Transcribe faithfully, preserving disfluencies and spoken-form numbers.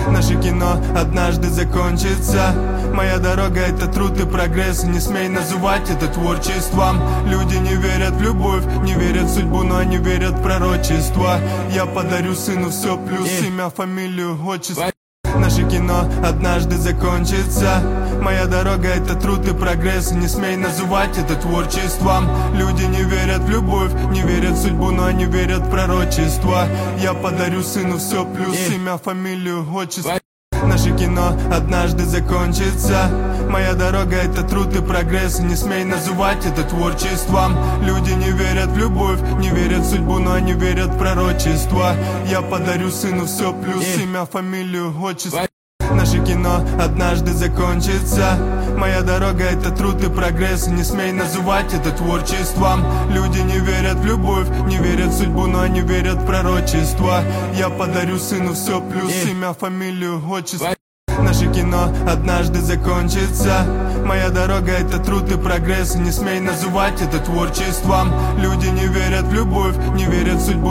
Наше кино однажды закончится. Моя дорога — это труд и прогресс. Не смей называть это творчеством. Люди не верят в любовь, не верят в судьбу, но они верят в пророчество. Я подарю сыну все плюс имя, фамилию, отчество. Наше кино однажды закончится. Моя дорога — это труд и прогресс. Не смей называть это творчеством. Люди не верят в любовь, не верят в судьбу, но они верят в пророчество. Я подарю сыну все плюс имя, фамилию, отчество. Наше кино однажды закончится. Моя дорога — это труд и прогресс. Не смей называть это творчеством. Люди не верят в любовь, не верят в судьбу, но они верят в пророчество. Я подарю сыну все плюс имя, фамилию, отчество. Наше кино однажды закончится. Моя дорога — это труд и прогресс. Не смей называть это творчеством. Люди не верят в любовь, не верят в судьбу, но они верят в пророчество. Я подарю сыну все плюс имя, фамилию, отчество. Наше кино однажды закончится. Моя дорога — это труд и прогресс. Не смей называть это творчеством. Люди не верят в любовь, не верят в судьбу.